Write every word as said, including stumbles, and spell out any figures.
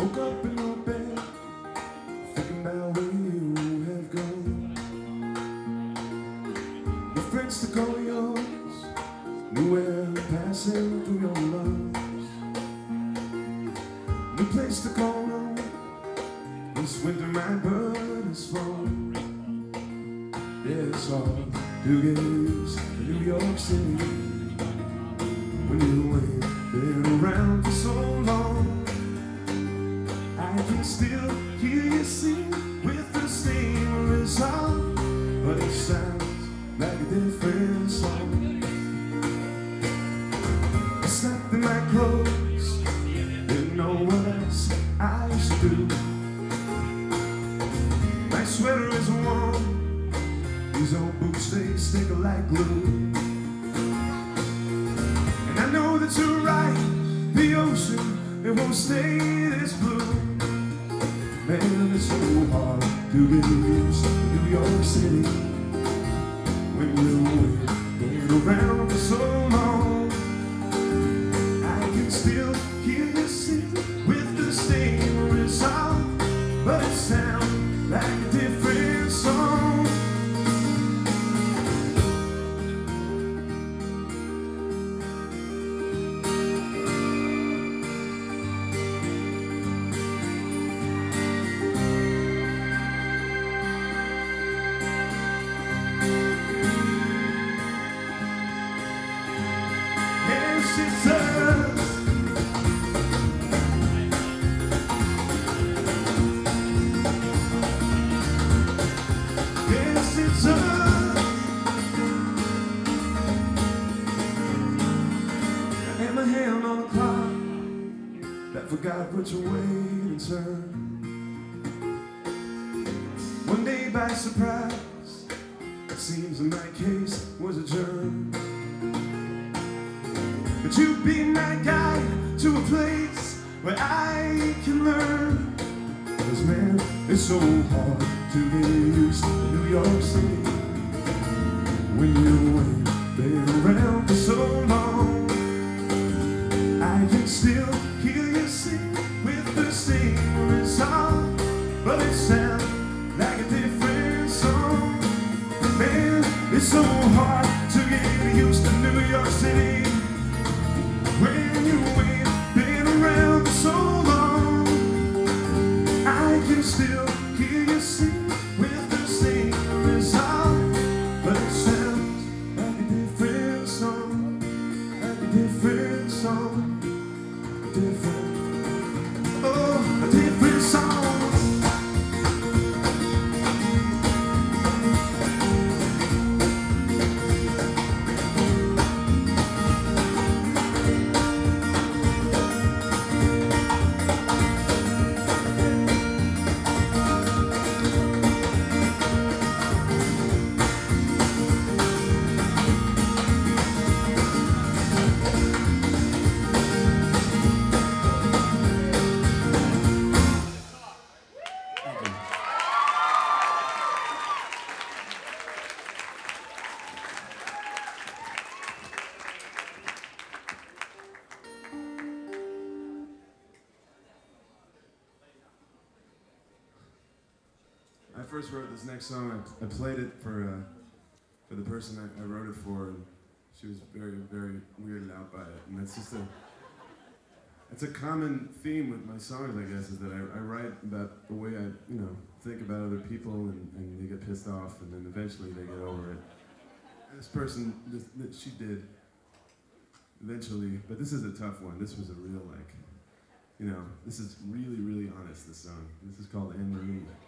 Woke up in your bed, thinking about where you have gone. Your friends to call yours, nowhere passing through your lungs. No place to call home, this winter my bird is falling. Yeah, it's hard to get used to New York City when you ain't been around for so long. I can still hear you sing with the same resolve, but it sounds like a different song. I snapped in my clothes, didn't know what else I should do. My sweater is warm, these old boots they stick like glue. And I know that you're right, the ocean, it won't stay this blue. Man, it's so hard to get used to New York City when you've been around for so long. I can still hear you sing with the same resolve, but it sounds like a different song. It does. Yes, it does. I had my hand on the clock that forgot which way to turn. One day by surprise, it seems that my case was adjourned. But you'd be my guide to a place where I can learn. Cause man, it's so hard to get used to New York City when you ain't been around for so long. I can still hear you sing with the same resolve, but it sounds like a different song. Man, it's so hard to get used to New York City when you ain't been around for so long. I can still hear you sing with the same resolve, but it sounds like a different song, like a different song, different, oh, a different song. I first wrote this next song. I, I played it for uh, for the person I, I wrote it for, and she was very, very weirded out by it. And that's just a it's a common theme with my songs, I guess, is that I, I write about the way I, you know, think about other people, and, and they get pissed off, and then eventually they get over it. And this person, this, this, she did eventually, but this is a tough one. This was a real, like, you know, this is really, really honest. This song. This is called "And the Moon."